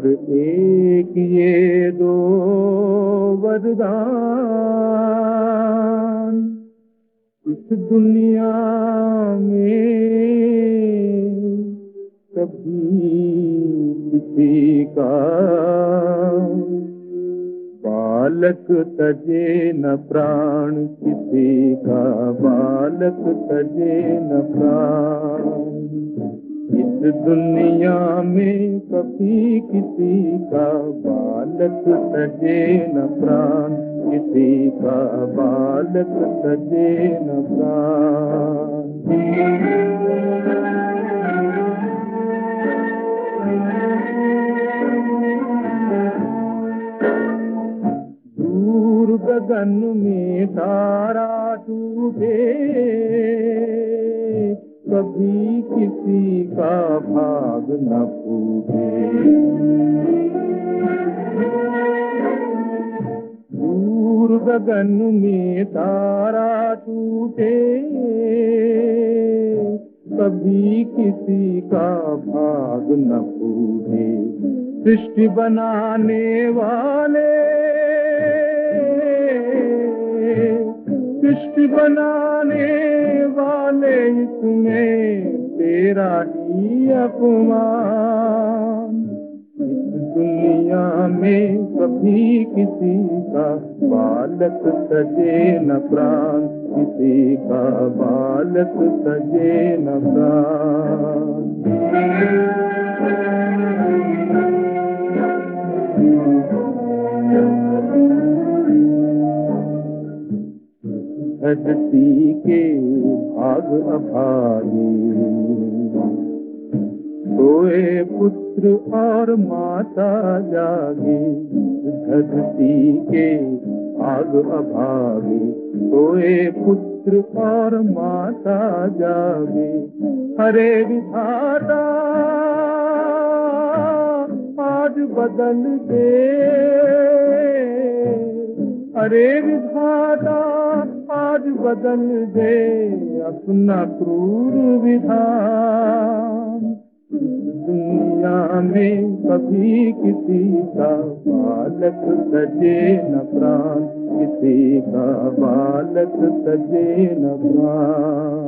और एक ये दो वरदान इस दुनिया में कभी किसी का बालक तजे न प्राण, किसी का बालक तजे न प्राण। इस दुनिया में कभी किसी का बालक तजे न प्राण, किसी का बालक तजे न प्राण। दूर गगन में तारा टूटे, कभी किसी का भाग न फूटे। दूर गगन में तारा टूटे, कभी किसी का भाग न फूटे। सृष्टि बनाने वाले, सृष्टि बनाने वाले, इसमें तेरा ही अपमान। इस दुनिया में कभी किसी का बालक तजे न प्राण, किसी का बालक तजे न प्राण। धरती के भाग अभागी, सोए पुत्र और माता जागे। धरती के भाग अभागी, सोए पुत्र और माता जागे। हरे विधाता आज बदल दे, हरे विधाता आज बदल दे अपना क्रूर विधान। दुनिया में कभी किसी का बालक तजे न प्राण, किसी का बालक तजे न प्राण।